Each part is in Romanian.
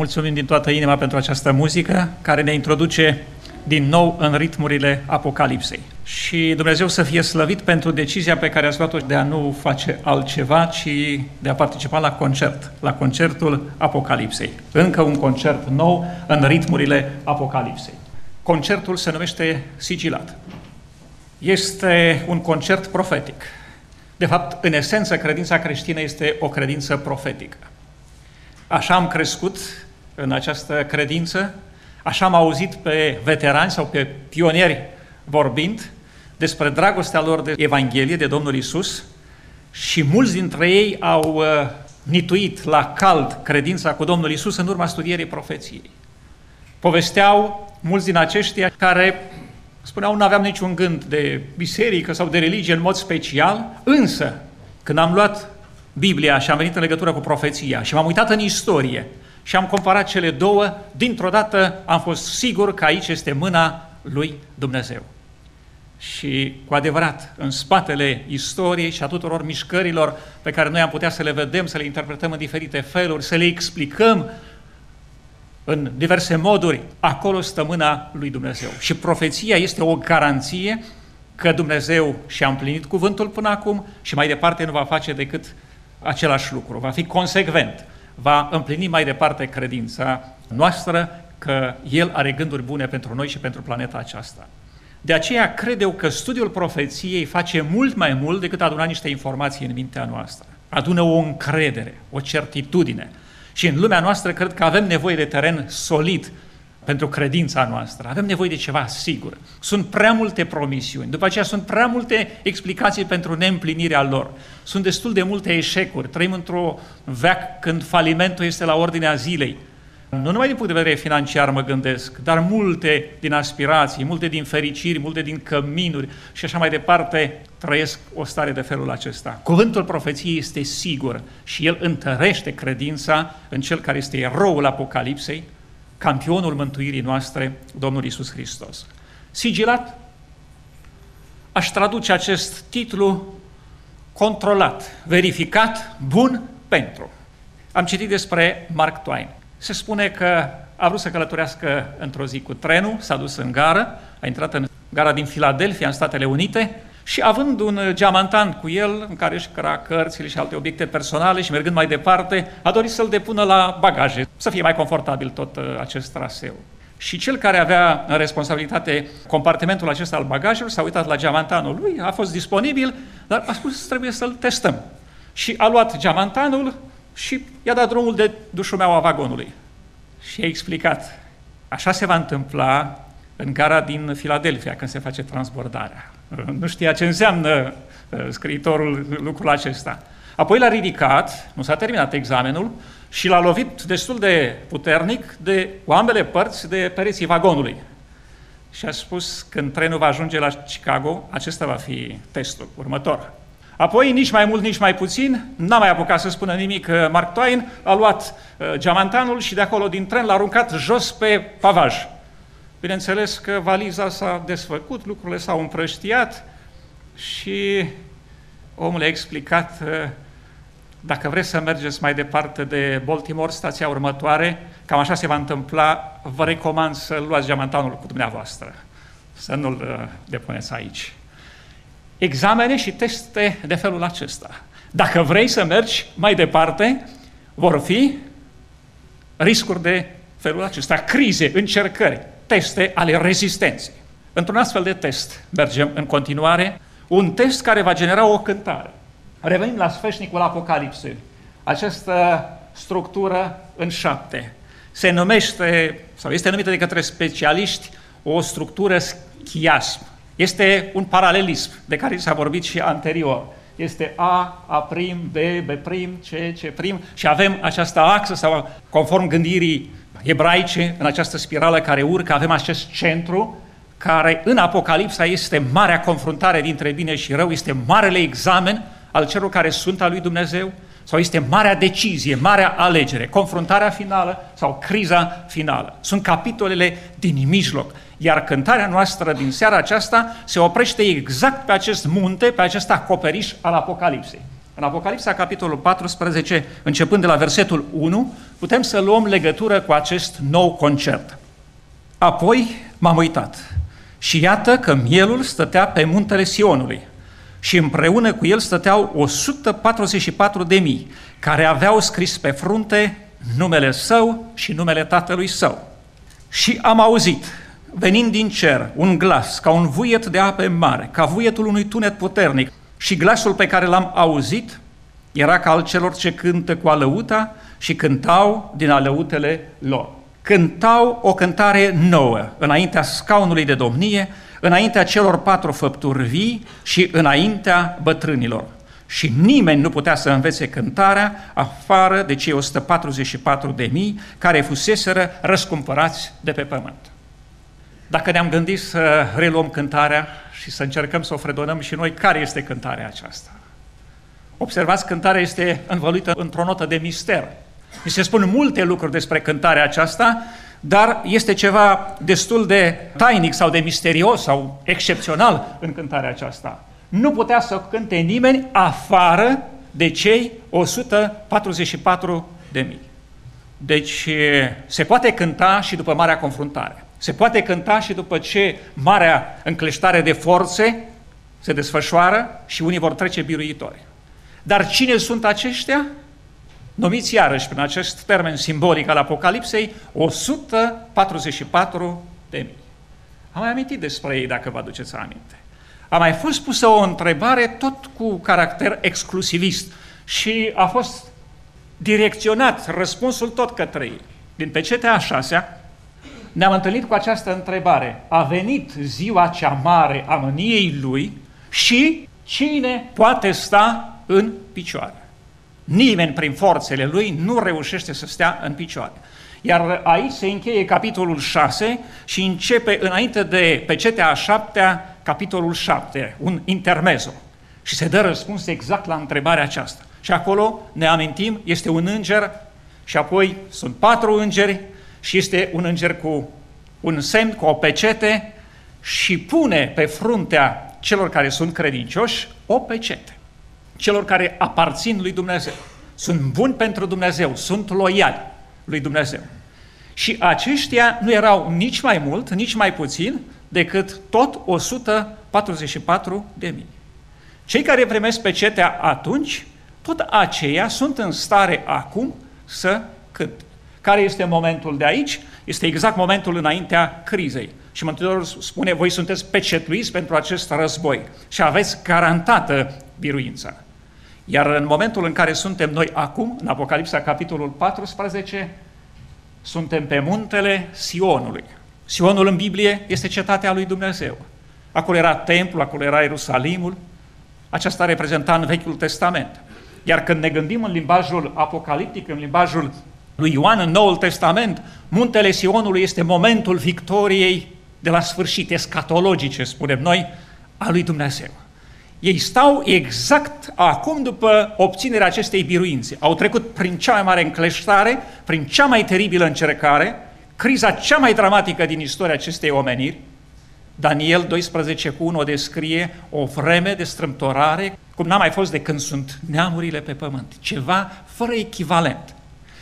Mulțumim din toată inima pentru această muzică care ne introduce din nou în ritmurile Apocalipsei. Și Dumnezeu să fie slăvit pentru decizia pe care ați luat-o de a nu face altceva, ci de a participa la concertul Apocalipsei. Încă un concert nou în ritmurile Apocalipsei. Concertul se numește Sigilat. Este un concert profetic. De fapt, în esență, credința creștină este o credință profetică. Așa am crescut în această credință, așa am auzit pe veterani sau pe pionieri vorbind despre dragostea lor de Evanghelie, de Domnul Iisus, și mulți dintre ei au nituit la cald credința cu Domnul Iisus în urma studierii profeției. Povesteau mulți din aceștia care spuneau nu aveam niciun gând de biserică sau de religie în mod special, însă când am luat Biblia și am venit în legătură cu profeția și m-am uitat în istorie și am comparat cele două, dintr-o dată am fost sigur că aici este mâna lui Dumnezeu. Și cu adevărat, în spatele istoriei și a tuturor mișcărilor pe care noi am putea să le vedem, să le interpretăm în diferite feluri, să le explicăm în diverse moduri, acolo stă mâna lui Dumnezeu. Și profeția este o garanție că Dumnezeu și-a împlinit cuvântul până acum și mai departe nu va face decât același lucru. Va fi consecvent, va împlini mai departe credința noastră că El are gânduri bune pentru noi și pentru planeta aceasta. De aceea cred eu că studiul profeției face mult mai mult decât aduna niște informații în mintea noastră. Adună o încredere, o certitudine. Și în lumea noastră cred că avem nevoie de teren solid pentru credința noastră. Avem nevoie de ceva sigur. Sunt prea multe promisiuni, după aceea sunt prea multe explicații pentru neîmplinirea lor. Sunt destul de multe eșecuri. Trăim într-o veac când falimentul este la ordinea zilei. Nu numai din punct de vedere financiar mă gândesc, dar multe din aspirații, multe din fericiri, multe din căminuri și așa mai departe trăiesc o stare de felul acesta. Cuvântul profeției este sigur și el întărește credința în cel care este eroul Apocalipsei, campionul mântuirii noastre, Domnul Iisus Hristos. Sigilat, aș traduce acest titlu controlat, verificat, bun pentru. Am citit despre Mark Twain. Se spune că a vrut să călătorească într-o zi cu trenul, s-a dus în gară, a intrat în gara din Philadelphia, în Statele Unite, și având un geamantan cu el, în care își căra cărțile și alte obiecte personale și mergând mai departe, a dorit să-l depună la bagaje, să fie mai confortabil tot acest traseu. Și cel care avea în responsabilitate compartimentul acesta al bagajelor s-a uitat la geamantanul lui, a fost disponibil, dar a spus trebuie să-l testăm. Și a luat geamantanul și i-a dat drumul de dușumeaua vagonului. Și a explicat, așa se va întâmpla în gara din Philadelphia când se face transbordarea. Nu știa ce înseamnă scriitorul lucrul acesta. Apoi l-a ridicat, nu s-a terminat examenul, și l-a lovit destul de puternic de cu ambele părți de pereții vagonului. Și a spus, când trenul va ajunge la Chicago, acesta va fi testul următor. Apoi, nici mai mult, nici mai puțin, n-a mai apucat să spună nimic Mark Twain, a luat geamantanul și de acolo din tren l-a aruncat jos pe pavaj. Bineînțeles că valiza s-a desfăcut, lucrurile s-au împrăștiat și omul a explicat, dacă vreți să mergeți mai departe de Baltimore, stația următoare, cam așa se va întâmpla, vă recomand să luați geamantanul cu dumneavoastră, să nu-l depuneți aici. Examene și teste de felul acesta. Dacă vrei să mergi mai departe, vor fi riscuri de felul acesta, crize, încercări, teste ale rezistenței. Într-un astfel de test mergem în continuare, un test care va genera o cântare. Revenim la sfeșnicul Apocalipsei. Această structură în 7 se numește, sau este numită de către specialiști, o structură chiasm. Este un paralelism de care s-a vorbit și anterior. Este A, A', B, B', C' și avem această axă sau conform gândirii ebraice în această spirală care urcă, avem acest centru care în Apocalipsa este marea confruntare dintre bine și rău, este marele examen al celor care sunt al lui Dumnezeu sau este marea decizie, marea alegere, confruntarea finală sau criza finală. Sunt capitolele din mijloc. Iar cântarea noastră din seara aceasta se oprește exact pe acest munte, pe acest acoperiș al Apocalipsei. În Apocalipsa, capitolul 14, începând de la versetul 1, putem să luăm legătură cu acest nou concert. Apoi m-am uitat și iată că mielul stătea pe muntele Sionului și împreună cu el stăteau 144.000 care aveau scris pe frunte numele său și numele tatălui său. Și am auzit, venind din cer, un glas ca un vuiet de ape mare, ca vuietul unui tunet puternic, și glasul pe care l-am auzit era ca al celor ce cântă cu alăuta și cântau din alăutele lor. Cântau o cântare nouă înaintea scaunului de domnie, înaintea celor 4 făpturi vii și înaintea bătrânilor. Și nimeni nu putea să învețe cântarea afară de cei 144.000 care fuseseră răscumpărați de pe pământ. Dacă ne-am gândit să reluăm cântarea și să încercăm să o fredonăm și noi, care este cântarea aceasta? Observați, cântarea este învăluită într-o notă de mister. Mi se spun multe lucruri despre cântarea aceasta, dar este ceva destul de tainic sau de misterios sau excepțional în cântarea aceasta. Nu putea să cânte nimeni afară de cei 144.000. Deci se poate cânta și după marea confruntare. Se poate cânta și după ce marea încleștare de forțe se desfășoară și unii vor trece biruitori. Dar cine sunt aceștia? Numiți iarăși prin acest termen simbolic al Apocalipsei 144.000. Am mai amintit despre ei, dacă vă aduceți aminte. A mai fost pusă o întrebare tot cu caracter exclusivist și a fost direcționat răspunsul tot către ei. Din pecetea a 6-a ne-am întâlnit cu această întrebare. A venit ziua cea mare a mâniei lui și cine poate sta în picioare? Nimeni prin forțele lui nu reușește să stea în picioare. Iar aici se încheie capitolul 6 și începe înainte de pecetea a 7-a capitolul 7, un intermezzo. Și se dă răspuns exact la întrebarea aceasta. Și acolo, ne amintim, este un înger și apoi sunt 4 îngeri și este un înger cu un semn, cu o pecete și pune pe fruntea celor care sunt credincioși o pecete. Celor care aparțin lui Dumnezeu, sunt buni pentru Dumnezeu, sunt loiali lui Dumnezeu. Și aceștia nu erau nici mai mult, nici mai puțin decât tot 144.000. Cei care primesc pecetea atunci, tot aceia sunt în stare acum să cânte. Care este momentul de aici? Este exact momentul înaintea crizei. Și Mântuitorul spune, voi sunteți pecetluiți pentru acest război și aveți garantată biruința. Iar în momentul în care suntem noi acum, în Apocalipsa, capitolul 14, suntem pe muntele Sionului. Sionul în Biblie este cetatea lui Dumnezeu. Acolo era templul, acolo era Ierusalimul. Aceasta reprezenta în Vechiul Testament. Iar când ne gândim în limbajul apocaliptic, în limbajul lui Ioan, în Noul Testament, muntele Sionului este momentul victoriei de la sfârșit, escatologice, spunem noi, a lui Dumnezeu. Ei stau exact acum după obținerea acestei biruințe. Au trecut prin cea mai mare încleștare, prin cea mai teribilă încercare, criza cea mai dramatică din istoria acestei omeniri. Daniel 12:1 o descrie o vreme de strâmtorare, cum n-a mai fost de când sunt neamurile pe pământ. Ceva fără echivalent.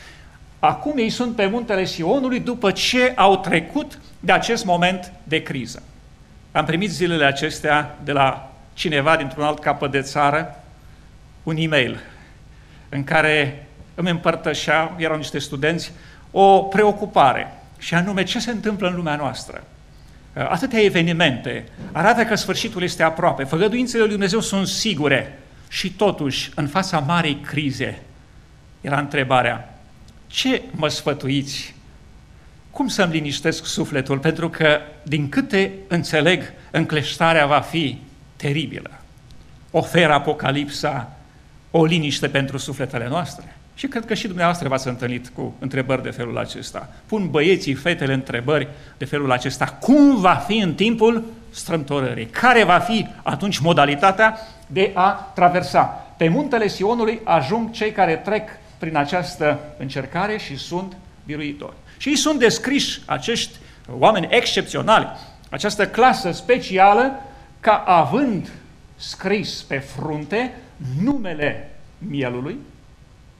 Acum ei sunt pe muntele Sionului după ce au trecut de acest moment de criză. Am primit zilele acestea de la cineva dintr-un alt capăt de țară un e-mail în care îmi împărtășea, erau niște studenți, o preocupare și anume ce se întâmplă în lumea noastră. Atâtea evenimente arată că sfârșitul este aproape, făgăduințele lui Dumnezeu sunt sigure și totuși în fața marei crize era întrebarea: ce mă sfătuiți? Cum să-mi liniștesc sufletul? Pentru că, din câte înțeleg, încleștarea va fi teribilă. Oferă Apocalipsa o liniște pentru sufletele noastre? Și cred că și dumneavoastră v-ați întâlnit cu întrebări de felul acesta. Pun băieții, fetele întrebări de felul acesta. Cum va fi în timpul strâmtorării? Care va fi atunci modalitatea de a traversa? Pe muntele Sionului ajung cei care trec prin această încercare și sunt biruitori. Și ei sunt descriși, acești oameni excepționali, această clasă specială, ca având scris pe frunte numele mielului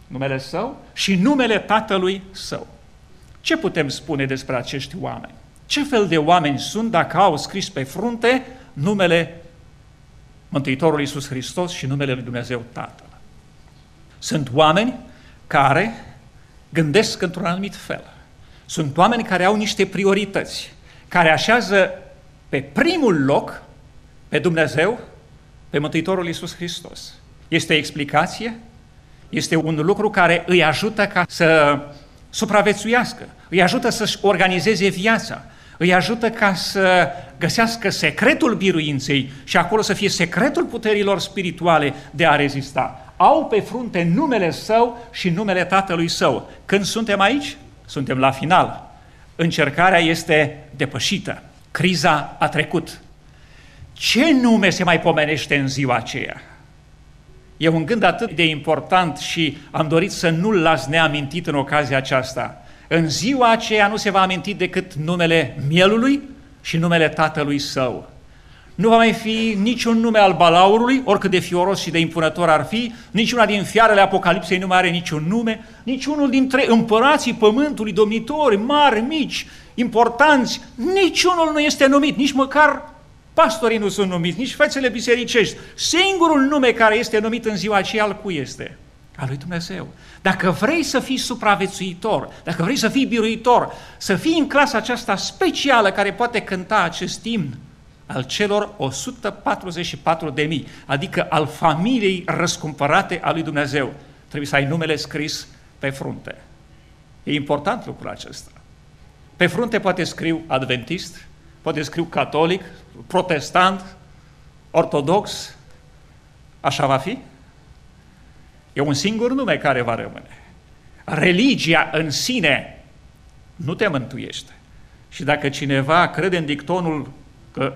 numele Său și numele Tatălui Său. Ce putem spune despre acești oameni? Ce fel de oameni sunt dacă au scris pe frunte numele Mântuitorului Iisus Hristos și numele lui Dumnezeu Tatăl? Sunt oameni care gândesc într-un anumit fel. Sunt oameni care au niște priorități, care așează pe primul loc pe Dumnezeu, pe Mântuitorul Iisus Hristos. Este o explicație, este un lucru care îi ajută ca să supraviețuiască, îi ajută să-și organizeze viața, îi ajută ca să găsească secretul biruinței și acolo să fie secretul puterilor spirituale de a rezista. Au pe frunte numele Său și numele Tatălui Său. Când suntem aici, suntem la final. Încercarea este depășită. Criza a trecut. Ce nume se mai pomenește în ziua aceea? E un gând atât de important și am dorit să nu-l las neamintit în ocazia aceasta. În ziua aceea nu se va aminti decât numele Mielului și numele Tatălui Său. Nu va mai fi niciun nume al balaurului, oricât de fioros și de impunător ar fi, niciuna din fiarele Apocalipsei nu mai are niciun nume, niciunul dintre împărații pământului, domnitori, mari, mici, importanți, niciunul nu este numit, nici măcar pastorii nu sunt numiți, nici fețele bisericești. Singurul nume care este numit în ziua aceea al cui este? Al lui Dumnezeu. Dacă vrei să fii supraviețuitor, dacă vrei să fii biruitor, să fii în clasa aceasta specială care poate cânta acest imn al celor 144.000, adică al familiei răscumpărate a lui Dumnezeu, trebuie să ai numele scris pe frunte. E important lucrul acesta. Pe frunte poate scriu adventist, poate scriu catolic, protestant, ortodox, așa va fi? E un singur nume care va rămâne. Religia în sine nu te mântuiește. Și dacă cineva crede în dictonul că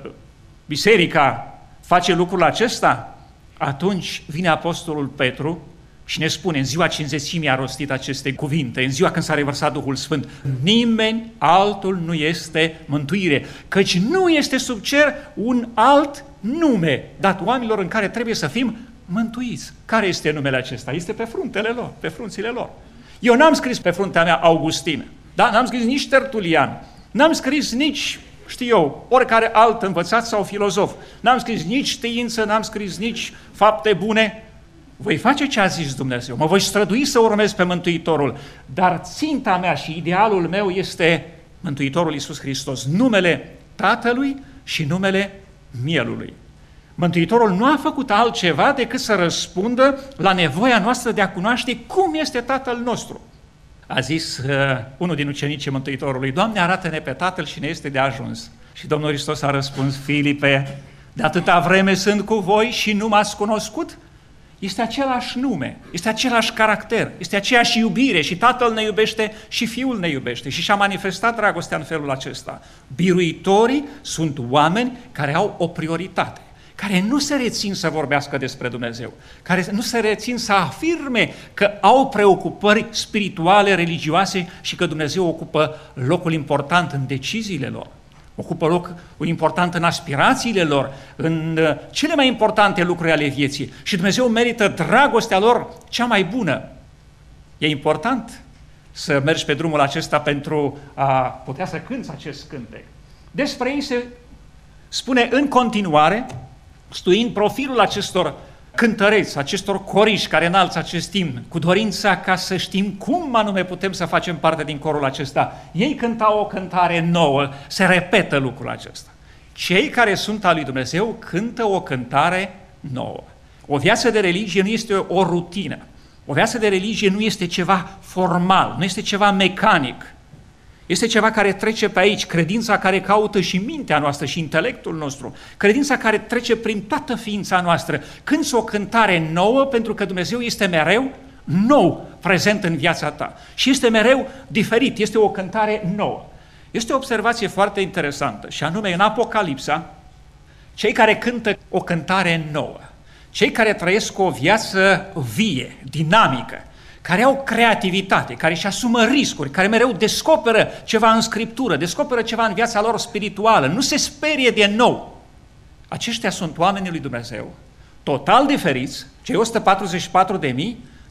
biserica face lucrul acesta, atunci vine apostolul Petru și ne spune, în ziua Cincizecimii a rostit aceste cuvinte, în ziua când s-a revărsat Duhul Sfânt, nimeni altul nu este mântuire, căci nu este sub cer un alt nume dat oamenilor în care trebuie să fim mântuiți. Care este numele acesta? Este pe fruntele lor, pe frunțile lor. Eu n-am scris pe fruntea mea Augustin, da? N-am scris nici Tertulian, n-am scris nici, știu eu, oricare alt învățat sau filozof, n-am scris nici știință, n-am scris nici fapte bune. Voi face ce a zis Dumnezeu, mă voi strădui să urmez pe Mântuitorul, dar ținta mea și idealul meu este Mântuitorul Iisus Hristos, numele Tatălui și numele Mielului. Mântuitorul nu a făcut altceva decât să răspundă la nevoia noastră de a cunoaște cum este Tatăl nostru. A zis unul din ucenicii Mântuitorului, Doamne, arată-ne pe Tatăl și ne este de ajuns. Și Domnul Hristos a răspuns, Filipe, de atâta vreme sunt cu voi și nu m-ați cunoscut? Este același nume, este același caracter, este aceeași iubire și Tatăl ne iubește și Fiul ne iubește și și-a manifestat dragostea în felul acesta. Biruitorii sunt oameni care au o prioritate, care nu se rețin să vorbească despre Dumnezeu, care nu se rețin să afirme că au preocupări spirituale, religioase și că Dumnezeu ocupă locul important în deciziile lor, ocupă locul important în aspirațiile lor, în cele mai importante lucruri ale vieții și Dumnezeu merită dragostea lor cea mai bună. E important să mergi pe drumul acesta pentru a putea să cânți acest cântec. Despre ei se spune în continuare, studiind profilul acestor cântăreți, acestor coriși care înalță acest imn, cu dorința ca să știm cum anume putem să facem parte din corul acesta. Ei cântau o cântare nouă, se repetă lucrul acesta. Cei care sunt al lui Dumnezeu cântă o cântare nouă. O viață de religie nu este o rutină. O viață de religie nu este ceva formal, nu este ceva mecanic. Este ceva care trece pe aici, credința care caută și mintea noastră și intelectul nostru, credința care trece prin toată ființa noastră. Cânți o cântare nouă pentru că Dumnezeu este mereu nou prezent în viața ta și este mereu diferit, este o cântare nouă. Este o observație foarte interesantă și anume în Apocalipsa, cei care cântă o cântare nouă, cei care trăiesc o viață vie, dinamică, care au creativitate, care își asumă riscuri, care mereu descoperă ceva în Scriptură, descoperă ceva în viața lor spirituală, nu se sperie de nou. Aceștia sunt oamenii lui Dumnezeu, total diferiți, cei 144.000,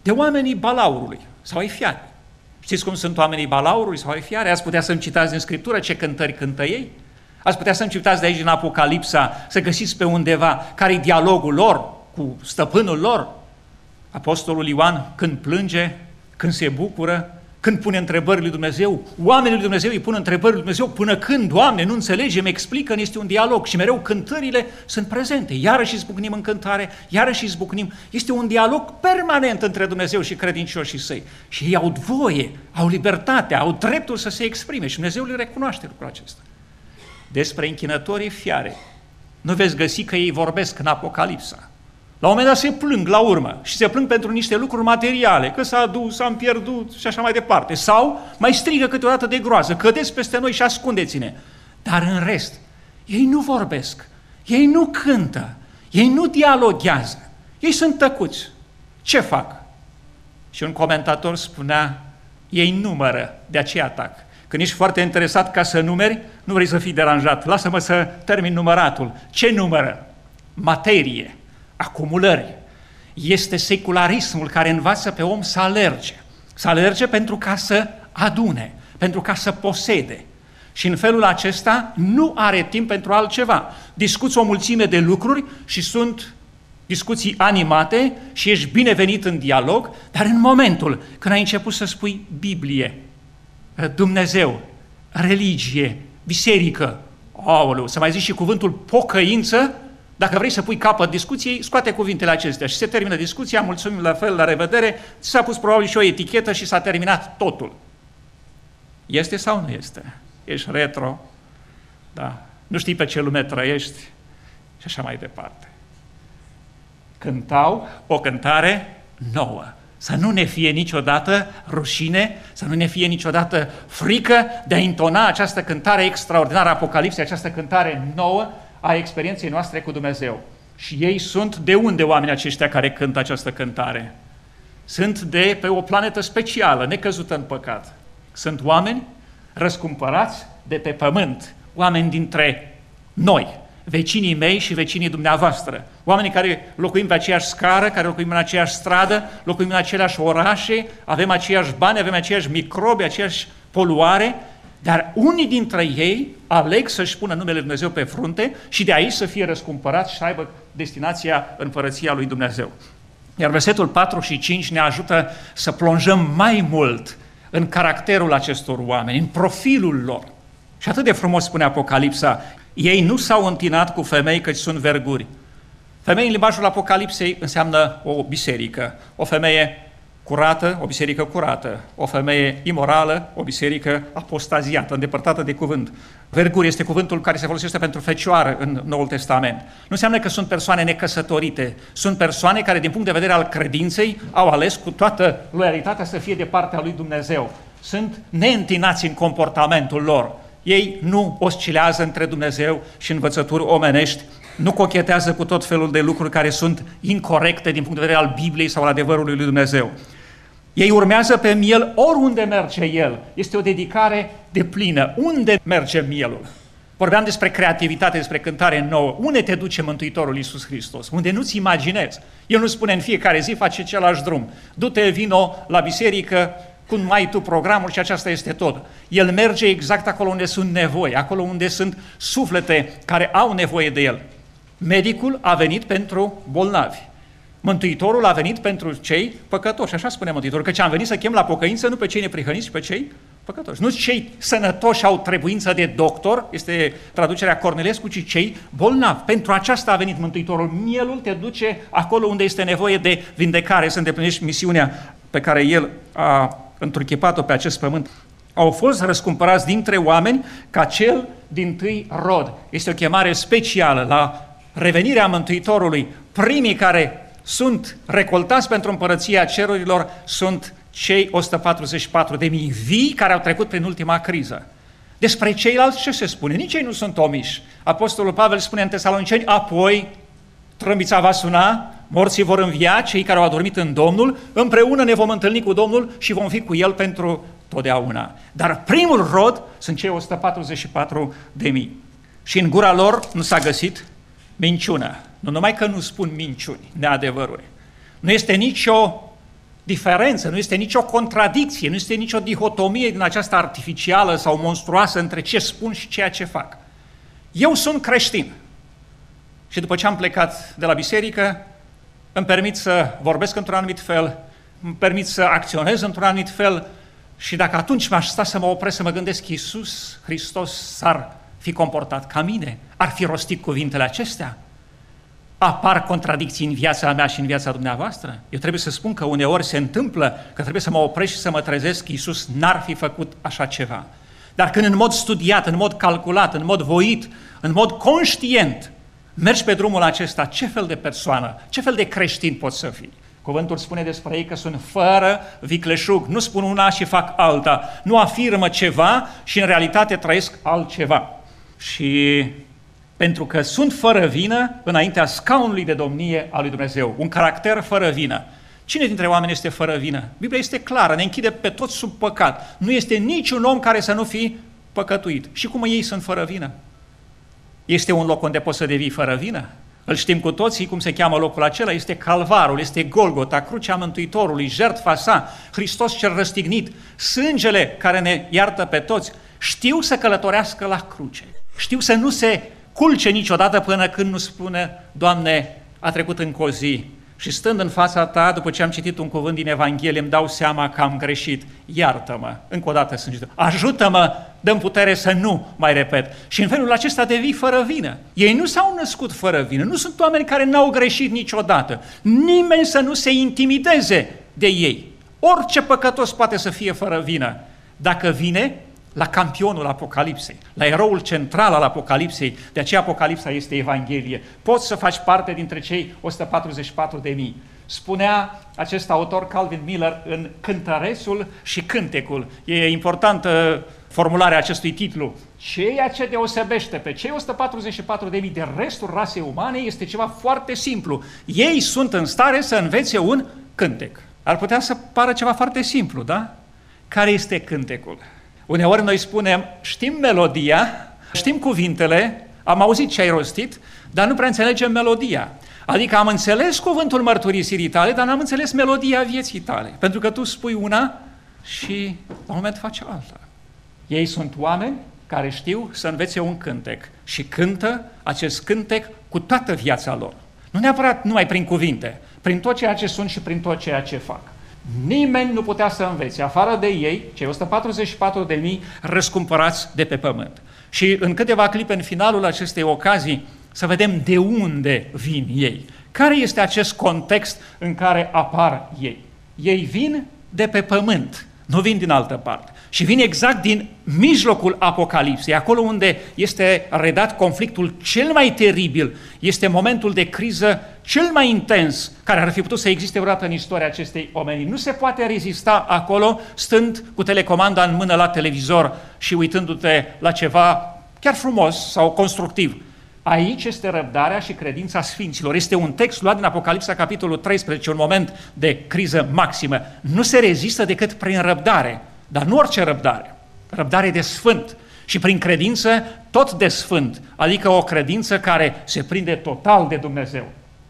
de oamenii balaurului sau ai fiare. Știți cum sunt oamenii balaurului sau ai fiare? Ați putea să-mi citați din Scriptură ce cântări cântă ei? Ați putea să-mi citați de aici din Apocalipsa, să găsiți pe undeva care-i dialogul lor cu stăpânul lor? Apostolul Ioan când plânge, când se bucură, când pune întrebări lui Dumnezeu, oamenii lui Dumnezeu îi pun întrebări lui Dumnezeu, până când, Doamne, nu înțelegem, explică, este un dialog și mereu cântările sunt prezente. Iarăși izbucnim în cântare, iarăși izbucnim. Este un dialog permanent între Dumnezeu și credincioșii săi. Și ei au voie, au libertatea, au dreptul să se exprime și Dumnezeu le recunoaște lucrul acesta. Despre închinătorii fiare, nu veți găsi că ei vorbesc în Apocalipsa. La un moment dat se plâng la urmă și se plâng pentru niște lucruri materiale, că s-a dus, s-am pierdut și așa mai departe. Sau mai strigă câteodată de groază, cădeți peste noi și ascundeți-ne. Dar în rest, ei nu vorbesc, ei nu cântă, ei nu dialoghează, ei sunt tăcuți. Ce fac? Și un comentator spunea, ei numără, de aceea atac. Când ești foarte interesat ca să numeri, nu vrei să fii deranjat. Lasă-mă să termin număratul. Ce numără? Materie, acumulări. Este secularismul care învață pe om să alerge. Să alerge pentru ca să adune, pentru ca să posede. Și în felul acesta nu are timp pentru altceva. Discuți o mulțime de lucruri și sunt discuții animate și ești binevenit în dialog, dar în momentul când ai început să spui Biblie, Dumnezeu, religie, biserică, aoleu, să mai zici și cuvântul pocăință, dacă vrei să pui capăt discuției, scoate cuvintele acestea și se termină discuția, mulțumim la fel, la revedere, s-a pus probabil și o etichetă și s-a terminat totul. Este sau nu este? Ești retro, da, nu știi pe ce lume trăiești și așa mai departe. Cântau o cântare nouă. Să nu ne fie niciodată rușine, să nu ne fie niciodată frică de a intona această cântare extraordinară a Apocalipsei, această cântare nouă a experienței noastre cu Dumnezeu. Și ei sunt de unde oamenii aceștia care cântă această cântare? Sunt de pe o planetă specială, necăzută în păcat. Sunt oameni răscumpărați de pe pământ, oameni dintre noi, vecinii mei și vecinii dumneavoastră, oamenii care locuim pe aceeași scară, care locuim în aceeași stradă, locuim în aceleași orașe, avem aceiași bani, avem aceiași microbi, aceeași poluare, dar unii dintre ei aleg să-și pună numele Lui Dumnezeu pe frunte și de aici să fie răscumpărați și să aibă destinația în Împărăția lui Dumnezeu. Iar versetul 4 și 5 ne ajută să plonjăm mai mult în caracterul acestor oameni, în profilul lor. Și atât de frumos spune Apocalipsa, ei nu s-au întinat cu femei căci sunt verguri. Femei în limbajul Apocalipsei înseamnă o biserică, o femeie curată, o biserică curată, o femeie imorală, o biserică apostaziată, îndepărtată de cuvânt. Verguri este cuvântul care se folosește pentru fecioară în Noul Testament. Nu înseamnă că sunt persoane necăsătorite, sunt persoane care din punct de vedere al credinței au ales cu toată loialitatea să fie de partea lui Dumnezeu. Sunt neîntinați în comportamentul lor. Ei nu oscilează între Dumnezeu și învățături omenești, nu cochetează cu tot felul de lucruri care sunt incorecte din punct de vedere al Bibliei sau al adevărului lui Dumnezeu. Ei urmează pe miel oriunde merge el. Este o dedicare deplină. Unde merge mielul? Vorbeam despre creativitate, despre cântare nouă. Unde te duce Mântuitorul Iisus Hristos? Unde nu-ți imaginezi. El nu spune în fiecare zi, face același drum. Du-te, vino la biserică, cum mai tu programul și aceasta este tot. El merge exact acolo unde sunt nevoi, acolo unde sunt suflete care au nevoie de el. Medicul a venit pentru bolnavi. Mântuitorul a venit pentru cei păcătoși, așa spune Mântuitorul, căci am venit să chem la pocăință nu pe cei neprihăniți, ci pe cei păcătoși. Nu cei sănătoși au trebuință de doctor, este traducerea Cornilescu, ci cei bolnavi. Pentru aceasta a venit Mântuitorul. Mielul te duce acolo unde este nevoie de vindecare, să îndeplinești misiunea pe care El a întruchipat-o pe acest pământ. Au fost răscumpărați dintre oameni ca cel dintâi rod. Este o chemare specială la revenirea Mântuitorului. Primii care sunt recoltați pentru împărăția cerurilor sunt cei 144.000 vii care au trecut prin ultima criză. Despre ceilalți ce se spune? Nici ei nu sunt omiși. Apostolul Pavel spune în Tesaloniceni, apoi trâmbița va suna, morții vor învia, cei care au adormit în Domnul, împreună ne vom întâlni cu Domnul și vom fi cu El pentru totdeauna. Dar primul rod sunt cei 144.000. Și în gura lor nu s-a găsit minciună. Nu numai că nu spun minciuni, neadevăruri. Nu este nicio diferență, nu este nicio contradicție, nu este nicio dihotomie din aceasta artificială sau monstruoasă între ce spun și ceea ce fac. Eu sunt creștin și după ce am plecat de la biserică, îmi permit să vorbesc într-un anumit fel, îmi permit să acționez într-un anumit fel și dacă atunci m-aș sta să mă opresc să mă gândesc, Iisus Hristos s-ar fi comportat ca mine, ar fi rostit cuvintele acestea, apar contradicții în viața mea și în viața dumneavoastră? Eu trebuie să spun că uneori se întâmplă că trebuie să mă opresc și să mă trezesc, Iisus n-ar fi făcut așa ceva. Dar când în mod studiat, în mod calculat, în mod voit, în mod conștient, mergi pe drumul acesta, ce fel de persoană, ce fel de creștin poți să fii? Cuvântul spune despre ei că sunt fără vicleșug, nu spun una și fac alta, nu afirmă ceva și în realitate trăiesc altceva. Și pentru că sunt fără vină înaintea scaunului de domnie al lui Dumnezeu, un caracter fără vină. Cine dintre oameni este fără vină? Biblia este clară, ne închide pe toți sub păcat. Nu este niciun om care să nu fi păcătuit. Și cum ei sunt fără vină? Este un loc unde poți să devii fără vină? Îl știm cu toții cum se cheamă locul acela, este Calvarul, este Golgota, crucea Mântuitorului, jertfa sa, Hristos cel răstignit, sângele care ne iartă pe toți. Știu să călătorească la cruce, știu să nu se culce niciodată până când nu spune, Doamne, a trecut încă o zi și stând în fața Ta, după ce am citit un cuvânt din Evanghelie, îmi dau seama că am greșit, iartă-mă, încă o dată sângele, ajută-mă, dă-mi putere să nu mai repet. Și în felul acesta devii fără vină. Ei nu s-au născut fără vină, nu sunt oameni care n-au greșit niciodată. Nimeni să nu se intimideze de ei. Orice păcătos poate să fie fără vină, dacă vine la campionul Apocalipsei, la eroul central al Apocalipsei, de aceea Apocalipsa este Evanghelie. Poți să faci parte dintre cei 144.000. Spunea acest autor Calvin Miller în Cântărețul și Cântecul. E importantă formularea acestui titlu. Ceea ce deosebește pe cei 144.000 de restul rasei umane este ceva foarte simplu. Ei sunt în stare să învețe un cântec. Ar putea să pară ceva foarte simplu, da? Care este cântecul? Uneori noi spunem, știm melodia, știm cuvintele, am auzit ce ai rostit, dar nu prea înțelegem melodia. Adică am înțeles cuvântul mărturisirii tale, dar n-am înțeles melodia vieții tale. Pentru că tu spui una și la un moment faci alta. Ei sunt oameni care știu să învețe un cântec și cântă acest cântec cu toată viața lor. Nu neapărat numai prin cuvinte, prin tot ceea ce sunt și prin tot ceea ce fac. Nimeni nu putea să învețe, afară de ei, cei 144.000 răscumpărați de pe pământ. Și în câteva clipe, în finalul acestei ocazii, să vedem de unde vin ei. Care este acest context în care apar ei? Ei vin de pe pământ, nu vin din altă parte. Și vin exact din mijlocul Apocalipsei, acolo unde este redat conflictul cel mai teribil, este momentul de criză cel mai intens care ar fi putut să existe vreodată în istoria acestei omeniri. Nu se poate rezista acolo stând cu telecomanda în mână la televizor și uitându-te la ceva chiar frumos sau constructiv. Aici este răbdarea și credința sfinților. Este un text luat din Apocalipsa, capitolul 13, un moment de criză maximă. Nu se rezistă decât prin răbdare, dar nu orice răbdare. Răbdare de sfânt și prin credință tot de sfânt, adică o credință care se prinde total de Dumnezeu.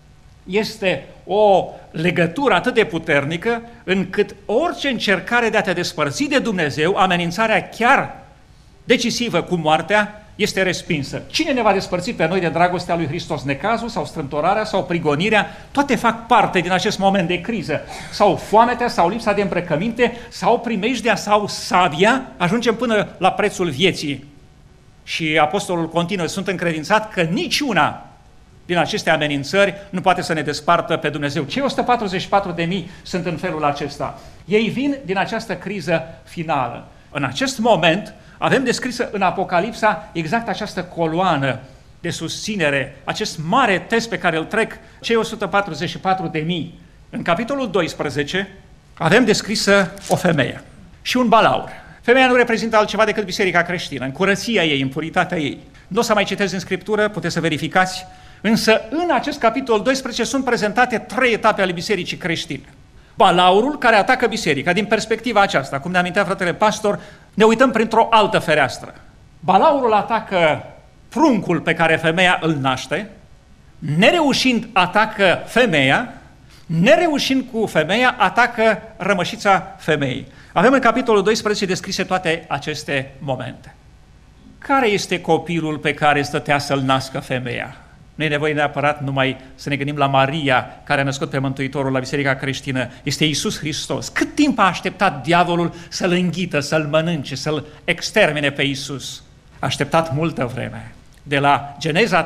Este o legătură atât de puternică încât orice încercare de a te despărți de Dumnezeu, amenințarea chiar decisivă cu moartea, este respinsă. Cine ne va despărți pe noi de dragostea lui Hristos? Necazul sau strâmtorarea sau prigonirea? Toate fac parte din acest moment de criză. Sau foametea, sau lipsa de îmbrăcăminte, sau primejdea, sau sabia. Ajungem până la prețul vieții. Și apostolul continuă, sunt încredințat că niciuna din aceste amenințări nu poate să ne despartă pe Dumnezeu. Cei 144.000 sunt în felul acesta. Ei vin din această criză finală. În acest moment avem descrisă în Apocalipsa exact această coloană de susținere, acest mare test pe care îl trec cei 144.000. În capitolul 12 avem descrisă o femeie și un balaur. Femeia nu reprezintă altceva decât biserica creștină, în curăția ei, în puritatea ei. Nu o să mai citesc în Scriptură, puteți să verificați, însă în acest capitol 12 sunt prezentate 3 etape ale bisericii creștine. Balaurul care atacă biserica, din perspectiva aceasta, cum ne amintea fratele pastor, ne uităm printr-o altă fereastră. Balaurul atacă pruncul pe care femeia îl naște, nereușind atacă femeia, nereușind cu femeia, atacă rămășița femeii. Avem în capitolul 12 descrise toate aceste momente. Care este copilul pe care stătea să-l nască femeia? Nu e nevoie neapărat numai să ne gândim la Maria, care a născut pe Mântuitorul la Biserica Creștină. Este Iisus Hristos. Cât timp a așteptat diavolul să-l înghită, să-l mănânce, să-l extermine pe Iisus? A așteptat multă vreme. De la Geneza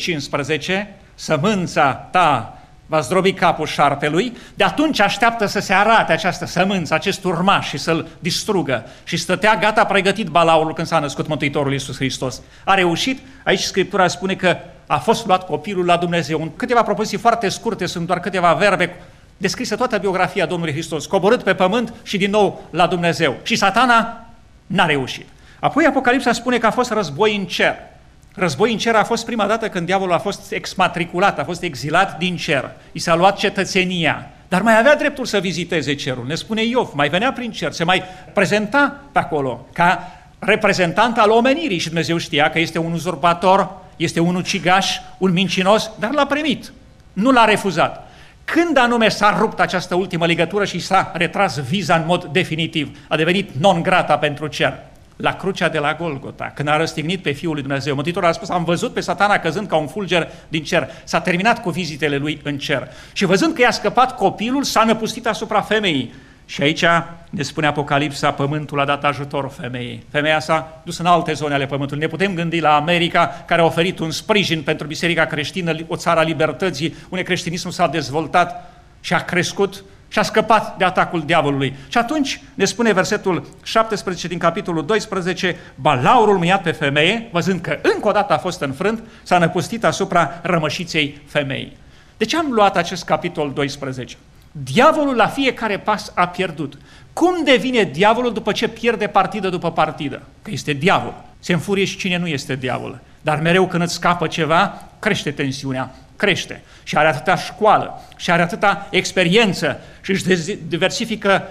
3:15, sămânța ta va zdrobi capul șarpelui, de atunci așteaptă să se arate această sămânță, acest urmaș și să-l distrugă. Și stătea gata pregătit Balaurul când s-a născut Mântuitorul Iisus Hristos. A reușit, aici Scriptura spune că a fost luat copilul la Dumnezeu. În câteva propoziții foarte scurte, sunt doar câteva verbe, descrisă toată biografia Domnului Hristos, coborât pe pământ și din nou la Dumnezeu. Și Satana n-a reușit. Apoi Apocalipsa spune că a fost război în cer. Război în cer a fost prima dată când diavolul a fost exmatriculat, a fost exilat din cer. I s-a luat cetățenia, dar mai avea dreptul să viziteze cerul. Ne spune Iov, mai venea prin cer, se mai prezenta pe acolo ca reprezentant al omenirii și Dumnezeu știa că este un uzurpator, este un ucigaș, un mincinos, dar l-a primit, nu l-a refuzat. Când anume s-a rupt această ultimă legătură și s-a retras viza în mod definitiv, a devenit non grata pentru cer? La crucea de la Golgota, când a răstignit pe Fiul lui Dumnezeu. Mântuitorul a spus, am văzut pe Satana căzând ca un fulger din cer. S-a terminat cu vizitele lui în cer. Și văzând că i-a scăpat copilul, s-a năpustit asupra femeii. Și aici ne spune Apocalipsa, pământul a dat ajutor femeii. Femeia s-a dus în alte zone ale pământului. Ne putem gândi la America, care a oferit un sprijin pentru Biserica Creștină, o țară a libertății, unde creștinismul s-a dezvoltat și a crescut și a scăpat de atacul diavolului. Și atunci ne spune versetul 17 din capitolul 12, Balaurul mâiat pe femeie, văzând că încă o dată a fost înfrânt, s-a năpustit asupra rămășiței femeii. De ce am luat acest capitol 12? Diavolul la fiecare pas a pierdut. Cum devine diavolul după ce pierde partidă după partidă? Că este diavol. Se înfurie și cine nu este diavol. Dar mereu când îți scapă ceva, crește tensiunea. Crește și are atâta școală și are atâta experiență și își diversifică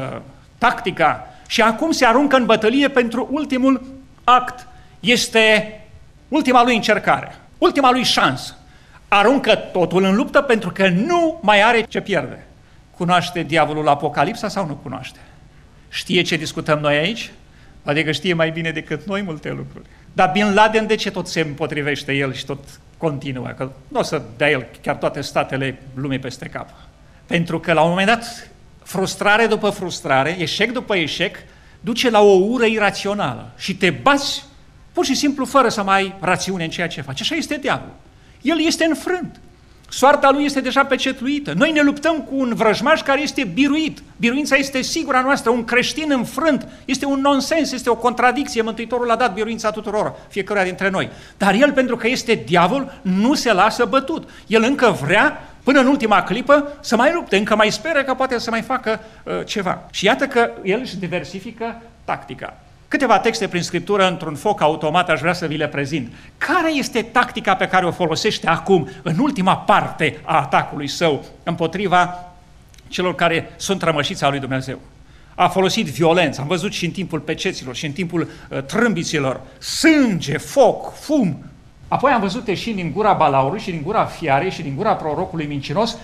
tactica și acum se aruncă în bătălie pentru ultimul act. Este ultima lui încercare, ultima lui șansă. Aruncă totul în luptă pentru că nu mai are ce pierde. Cunoaște diavolul Apocalipsa sau nu cunoaște? Știe ce discutăm noi aici? Adică știe mai bine decât noi multe lucruri. Dar Bin Laden de ce tot se împotrivește el și tot continuă? Că nu o să dea el chiar toate statele lumii peste cap. Pentru că la un moment dat, frustrare după frustrare, eșec după eșec, duce la o ură irațională și te bați pur și simplu fără să mai ai rațiune în ceea ce faci. Așa este diavolul. El este înfrânt. Soarta lui este deja pecetluită. Noi ne luptăm cu un vrăjmaș care este biruit. Biruința este sigura noastră. Un creștin înfrânt este un nonsens, este o contradicție. Mântuitorul a dat biruința tuturor, fiecăruia dintre noi. Dar el, pentru că este diavol, nu se lasă bătut. El încă vrea, până în ultima clipă, să mai lupte, încă mai speră că poate să mai facă ceva. Și iată că el își diversifică tactica. Câteva texte prin Scriptură, într-un foc automat, aș vrea să vi le prezint. Care este tactica pe care o folosește acum, în ultima parte a atacului său, împotriva celor care sunt rămășița lui Dumnezeu? A folosit violență, am văzut și în timpul peceților, și în timpul trâmbiților, sânge, foc, fum. Apoi am văzut și din gura balaurului, și din gura fiarei, și din gura prorocului mincinos,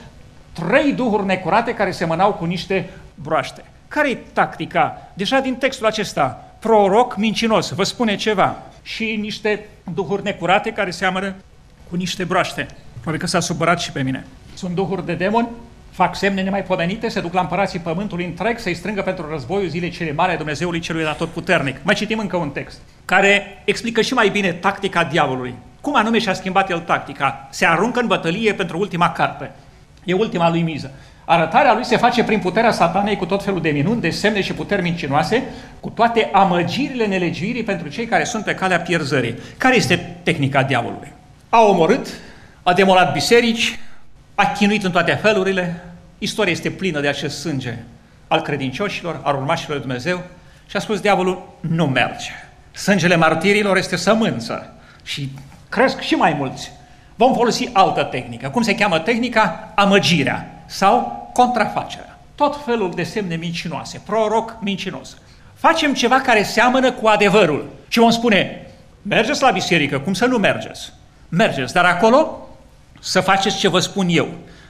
3 duhuri necurate care semănau cu niște broaște. Care e tactica? Deja din textul acesta, proroc mincinos, vă spune ceva. Și niște duhuri necurate care seamănă cu niște broaște. Probabil că s-a supărat și pe mine. Sunt duhuri de demoni, fac semne nemaipomenite, se duc la împărații pământului întreg să-i strângă pentru războiul zilei cele mari a Dumnezeului celui atotputernic. Mai citim încă un text care explică și mai bine tactica diavolului. Cum anume și-a schimbat el tactica? Se aruncă în bătălie pentru ultima carpe. E ultima lui miză. Arătarea lui se face prin puterea Satanei cu tot felul de minuni, de semne și puteri mincinoase, cu toate amăgirile nelegiuirii pentru cei care sunt pe calea pierzării. Care este tehnica diavolului? A omorât, a demolat biserici, a chinuit în toate felurile. Istoria este plină de acest sânge al credincioșilor, al urmașilor lui Dumnezeu. Și a spus diavolul, nu merge. Sângele martirilor este sămânță și cresc și mai mulți. Vom folosi altă tehnică. Cum se cheamă tehnica? Amăgirea sau contrafacerea. Tot felul de semne mincinoase, proroc mincinos. Facem ceva care seamănă cu adevărul. Și vom spune, mergeți la biserică, cum să nu mergeți? Mergeți, dar acolo să faceți ce vă spun eu.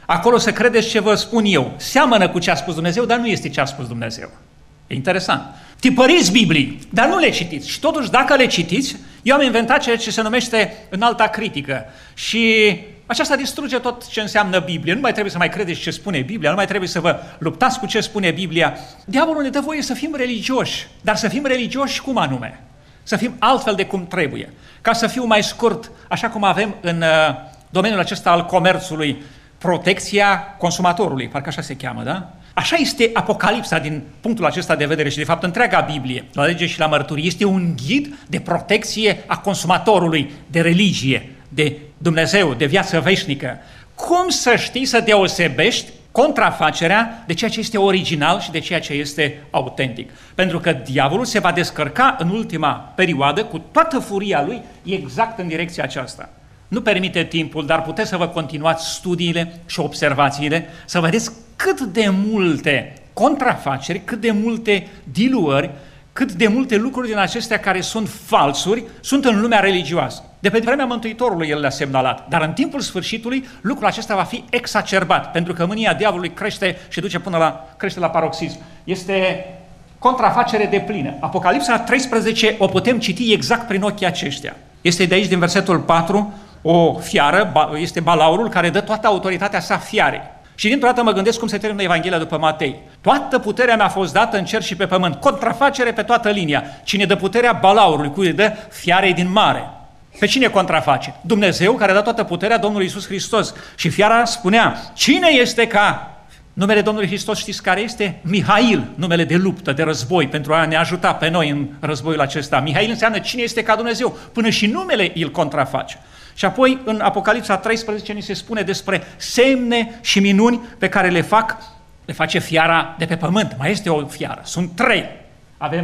acolo să credeți ce vă spun eu. Seamănă cu ce a spus Dumnezeu, dar nu este ce a spus Dumnezeu. E interesant. Tipăriți Biblii, dar nu le citiți. Și totuși, dacă le citiți, eu am inventat ceea ce se numește înalta critică. Și aceasta distruge tot ce înseamnă Biblie. Nu mai trebuie să mai credeți ce spune Biblia, nu mai trebuie să vă luptați cu ce spune Biblia. Diavolul ne dă voie să fim religioși, dar să fim religioși cum anume? Să fim altfel de cum trebuie. Ca să fiu mai scurt, așa cum avem în domeniul acesta al comerțului, protecția consumatorului, parcă așa se cheamă, da? Așa este Apocalipsa din punctul acesta de vedere și de fapt întreaga Biblie, la lege și la mărturie, este un ghid de protecție a consumatorului, de religie, de Dumnezeu, de viață veșnică. Cum să știi să deosebești contrafacerea de ceea ce este original și de ceea ce este autentic? Pentru că diavolul se va descărca în ultima perioadă cu toată furia lui exact în direcția aceasta. Nu permite timpul, dar puteți să vă continuați studiile și observațiile, să vedeți cât de multe contrafaceri, cât de multe diluări, cât de multe lucruri din acestea care sunt falsuri, sunt în lumea religioasă. De pe vremea Mântuitorului el le-a semnalat, dar în timpul sfârșitului lucrul acesta va fi exacerbat, pentru că mânia diavolului crește și duce crește la paroxism. Este contrafacere deplină. Apocalipsa 13 o putem citi exact prin ochii aceștia. Este de aici, din versetul 4, o fiară, este balaurul care dă toată autoritatea sa fiarei. Și dintr-o dată mă gândesc cum se termină Evanghelia după Matei. Toată puterea mi-a fost dată în cer și pe pământ. Contrafacere pe toată linia. Cine dă puterea balaurului, cui îi dă fiarei din mare? Pe cine contraface? Dumnezeu, care dă toată puterea Domnului Iisus Hristos. Și fiara spunea, cine este ca... Numele Domnului Hristos știți care este? Mihail, numele de luptă, de război, pentru a ne ajuta pe noi în războiul acesta. Mihail înseamnă cine este ca Dumnezeu, până și numele îl contraface. Și apoi în Apocalipsa 13 ni se spune despre semne și minuni pe care le face fiara de pe pământ. Mai este o fiară, sunt 3. Avem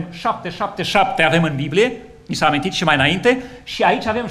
777 avem în Biblie, mi s-a amintit și mai înainte, și aici avem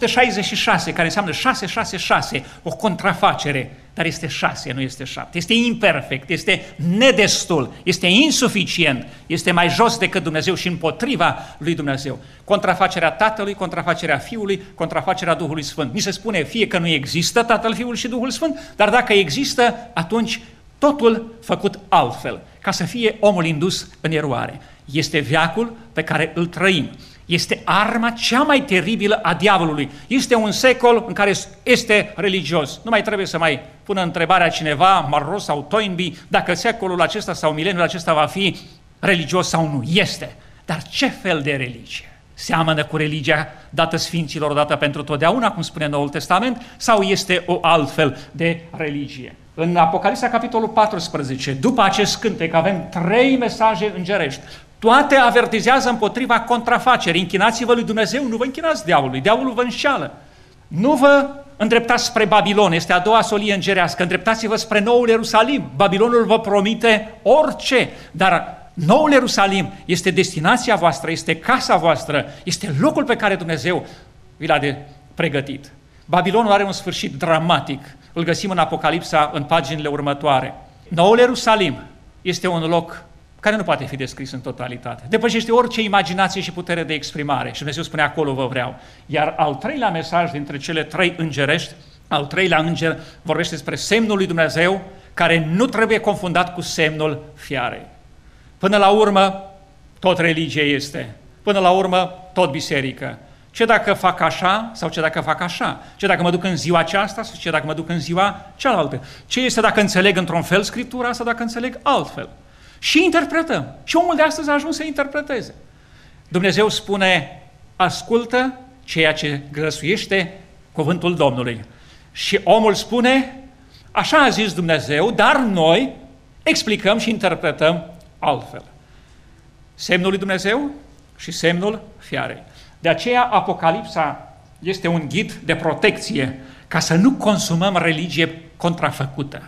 666, care înseamnă 666, o contrafacere, dar este 6, nu este 7. Este imperfect, este nedestul, este insuficient, este mai jos decât Dumnezeu și împotriva lui Dumnezeu. Contrafacerea Tatălui, contrafacerea Fiului, contrafacerea Duhului Sfânt. Mi se spune fie că nu există Tatăl, Fiul și Duhul Sfânt, dar dacă există, atunci totul făcut altfel, ca să fie omul indus în eroare. Este veacul pe care îl trăim. Este arma cea mai teribilă a diavolului. Este un secol în care este religios. Nu mai trebuie să mai pună întrebarea cineva, Marros sau Toynbee, dacă secolul acesta sau mileniul acesta va fi religios sau nu. Este. Dar ce fel de religie? Seamănă cu religia dată sfinților, dată pentru totdeauna, cum spune Noul Testament, sau este o altfel de religie? În Apocalipsa, capitolul 14, după acest cântec, avem 3 mesaje îngerești. Toate avertizează împotriva contrafacerii. Închinați-vă lui Dumnezeu, nu vă închinați diavolului. Diavolul vă înșeală. Nu vă îndreptați spre Babilon, este a doua solie îngerească. Îndreptați-vă spre Noul Ierusalim. Babilonul vă promite orice, dar Noul Ierusalim este destinația voastră, este casa voastră, este locul pe care Dumnezeu vi l-a pregătit. Babilonul are un sfârșit dramatic. Îl găsim în Apocalipsa în paginile următoare. Noul Ierusalim este un loc care nu poate fi descris în totalitate. Depășește orice imaginație și putere de exprimare. Și Dumnezeu spune, acolo vă vreau. Iar al 3-lea mesaj dintre cele 3 îngerești, al 3-lea înger vorbește despre semnul lui Dumnezeu, care nu trebuie confundat cu semnul fiarei. Până la urmă, tot religie este. Până la urmă, tot biserică. Ce dacă fac așa sau ce dacă fac așa? Ce dacă mă duc în ziua aceasta sau ce dacă mă duc în ziua cealaltă? Ce este dacă înțeleg într-un fel Scriptura sau dacă înțeleg altfel? Și interpretăm. Și omul de astăzi a ajuns să interpreteze. Dumnezeu spune, ascultă ceea ce grăsuiește cuvântul Domnului. Și omul spune, așa a zis Dumnezeu, dar noi explicăm și interpretăm altfel. Semnul lui Dumnezeu și semnul fiarei. De aceea Apocalipsa este un ghid de protecție ca să nu consumăm religie contrafăcută,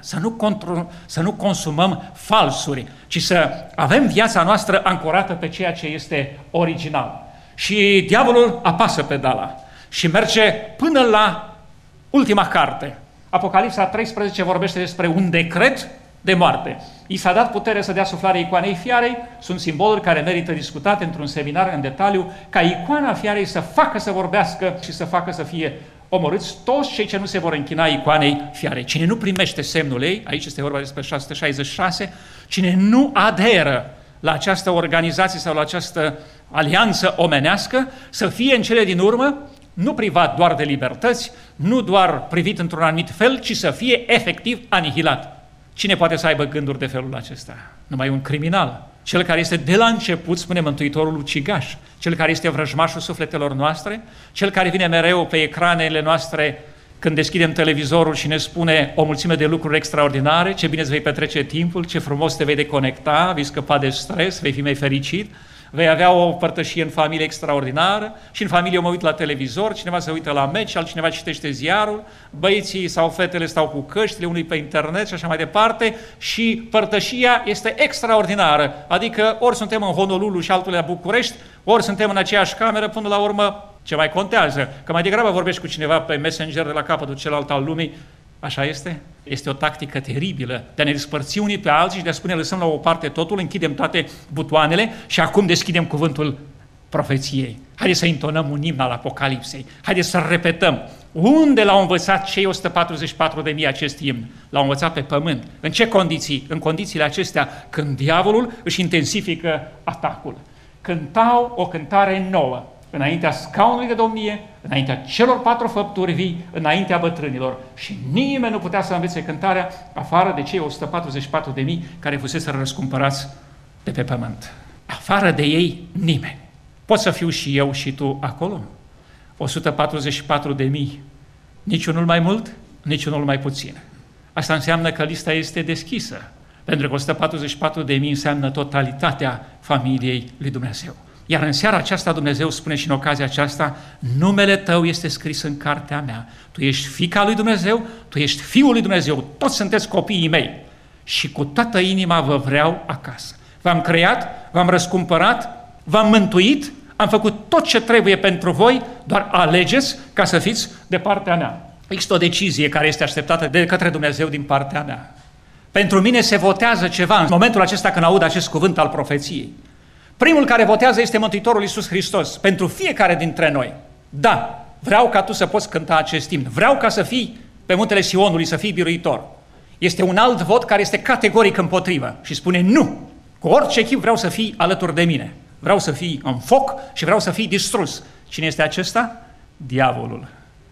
să nu consumăm falsuri, ci să avem viața noastră ancorată pe ceea ce este original. Și diavolul apasă pedala și merge până la ultima carte. Apocalipsa 13 vorbește despre un decret de moarte. I s-a dat putere să dea suflare icoanei fiarei, sunt simboluri care merită discutate într-un seminar în detaliu, ca icoana fiarei să facă să vorbească și să facă să fie omorâți toți cei ce nu se vor închina icoanei fiarei. Cine nu primește semnul ei, aici este vorba despre 666, cine nu aderă la această organizație sau la această alianță omenească, să fie în cele din urmă nu privat doar de libertăți, nu doar privit într-un anumit fel, ci să fie efectiv anihilat. Cine poate să aibă gânduri de felul acesta? Numai un criminal. Cel care este de la început, spune Mântuitorul, ucigaș, cel care este vrăjmașul sufletelor noastre, cel care vine mereu pe ecranele noastre când deschidem televizorul și ne spune o mulțime de lucruri extraordinare, ce bine îți vei petrece timpul, ce frumos te vei deconecta, vei scăpa de stres, vei fi mai fericit, vei avea o părtășie în familie extraordinară și în familie mă uit la televizor, cineva se uită la meci, altcineva citește ziarul, băieții sau fetele stau cu căștile, unii pe internet și așa mai departe și părtășia este extraordinară, adică ori suntem în Honolulu și altul la București, ori suntem în aceeași cameră, până la urmă ce mai contează, că mai degrabă vorbești cu cineva pe Messenger de la capătul celălalt al lumii. Așa este? Este o tactică teribilă de a ne despărți unii pe alții și de a spune lăsăm la o parte totul, închidem toate butoanele și acum deschidem cuvântul profeției. Haideți să intonăm un imn al Apocalipsei. Haideți să repetăm. Unde l-au învățat cei 144.000 acest imn? L-au învățat pe pământ. În ce condiții? În condițiile acestea când diavolul își intensifică atacul. Cântau o cântare nouă înaintea scaunului de domnie, înaintea celor 4 făpturi vii, înaintea bătrânilor. Și nimeni nu putea să învețe cântarea afară de cei 144.000 care fusese răscumpărați de pe pământ. Afară de ei nimeni. Pot să fiu și eu și tu acolo? 144.000. Niciunul mai mult, niciunul mai puțin. Asta înseamnă că lista este deschisă, pentru că 144.000 înseamnă totalitatea familiei lui Dumnezeu. Iar în seara aceasta Dumnezeu spune și în ocazia aceasta, numele tău este scris în cartea mea. Tu ești fiica lui Dumnezeu, tu ești fiul lui Dumnezeu, toți sunteți copiii mei. Și cu toată inima vă vreau acasă. V-am creat, v-am răscumpărat, v-am mântuit, am făcut tot ce trebuie pentru voi, doar alegeți ca să fiți de partea mea. Există o decizie care este așteptată de către Dumnezeu din partea mea. Pentru mine se votează ceva în momentul acesta când aud acest cuvânt al profeției. Primul care votează este Mântuitorul Iisus Hristos, pentru fiecare dintre noi. Da, vreau ca tu să poți cânta acest imn, vreau ca să fii pe muntele Sionului, să fii biruitor. Este un alt vot care este categoric împotrivă și spune nu, cu orice chip vreau să fii alături de mine. Vreau să fii în foc și vreau să fii distrus. Cine este acesta? Diavolul.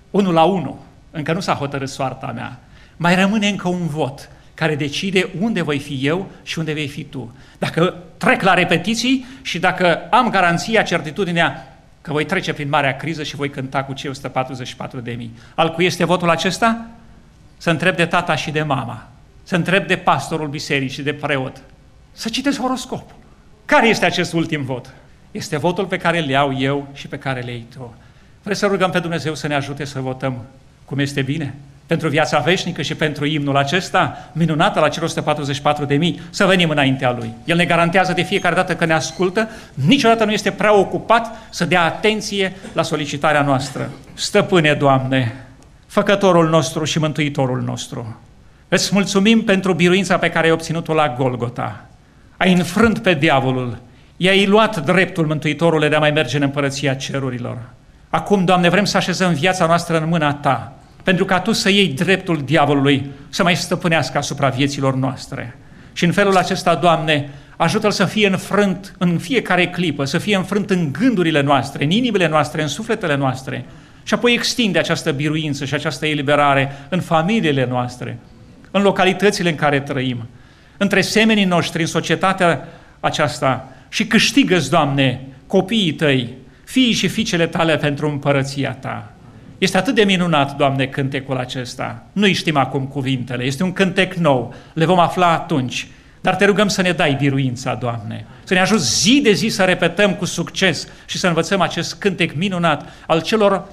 1-1. Încă nu s-a hotărât soarta mea. Mai rămâne încă un vot care decide unde voi fi eu și unde vei fi tu. Dacă trec la repetiții și dacă am garanția, certitudinea că voi trece prin marea criză și voi cânta cu cei 144.000. Al cui este votul acesta? Să întreb de tata și de mama, să întreb de pastorul bisericii, de preot, să citesc horoscopul. Care este acest ultim vot? Este votul pe care îl iau eu și pe care le iei tu. Vreți să rugăm pe Dumnezeu să ne ajute să votăm cum este bine? Pentru viața veșnică și pentru imnul acesta minunat al acelor 144.000, să venim înaintea Lui. El ne garantează de fiecare dată că ne ascultă, niciodată nu este prea ocupat să dea atenție la solicitarea noastră. Stăpâne, Doamne, Făcătorul nostru și Mântuitorul nostru, îți mulțumim pentru biruința pe care ai obținut-o la Golgota. Ai înfrânt pe diavolul, i-ai luat dreptul, Mântuitorule, de a mai merge în împărăția cerurilor. Acum, Doamne, vrem să așezăm viața noastră în mâna Ta, pentru ca Tu să iei dreptul diavolului să mai stăpânească asupra vieților noastre. Și în felul acesta, Doamne, ajută-L să fie înfrânt în fiecare clipă, să fie înfrânt în gândurile noastre, în inimile noastre, în sufletele noastre, și apoi extinde această biruință și această eliberare în familiile noastre, în localitățile în care trăim, între semenii noștri, în societatea aceasta, și câștigă-ți, Doamne, copiii Tăi, fiii și fiicele Tale pentru împărăția Ta. Este atât de minunat, Doamne, cântecul acesta. Nu-i știm acum cuvintele, este un cântec nou, le vom afla atunci, dar Te rugăm să ne dai biruința, Doamne, să ne ajuți zi de zi să repetăm cu succes și să învățăm acest cântec minunat al celor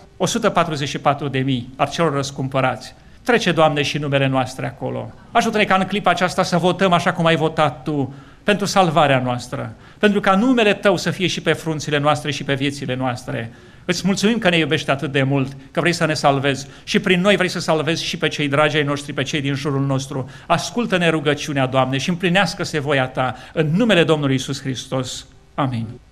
144.000, al celor răscumpărați. Trece, Doamne, și numele noastre acolo. Ajută-ne ca în clipa aceasta să votăm așa cum ai votat Tu, pentru salvarea noastră, pentru ca numele Tău să fie și pe frunțile noastre și pe viețile noastre. Îți mulțumim că ne iubești atât de mult, că vrei să ne salvezi și prin noi vrei să salvezi și pe cei dragi ai noștri, pe cei din jurul nostru. Ascultă-ne rugăciunea, Doamne, și împlinească-se voia Ta în numele Domnului Iisus Hristos. Amin.